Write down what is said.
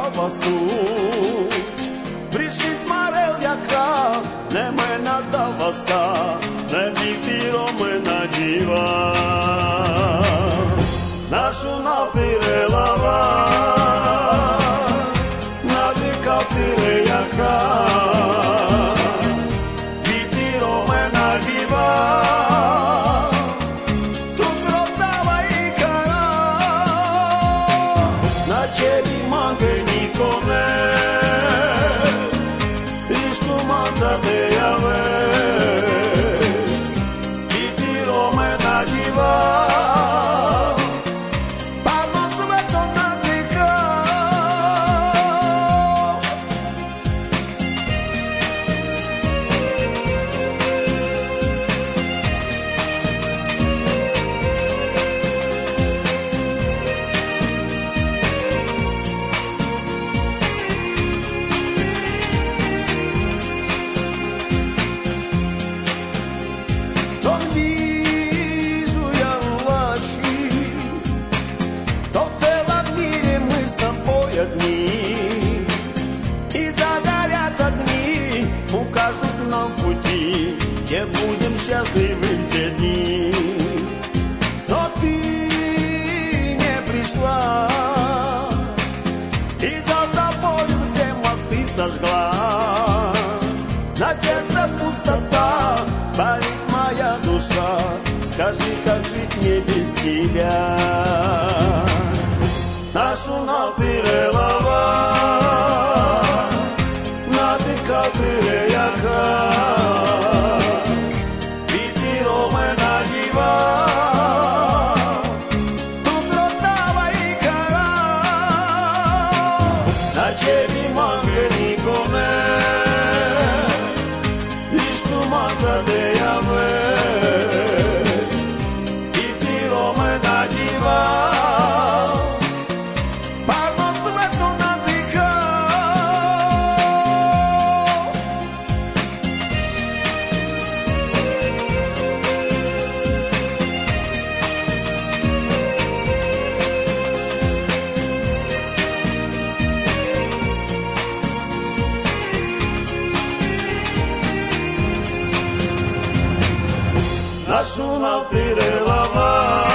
vas tu. Prišit Mareljaka, nemoj nadava sta, ne biti Romena diva. Našu napirelava, nadika pirejaka, biti Romena diva. Где будем счастливы все дни. Но ты не пришла, и за собой все мосты сожгла. На сердце пустота, болит моя душа. Скажи, как жить мне без тебя? Нашу напирелава, надыка пиреяка. Našu napirelava.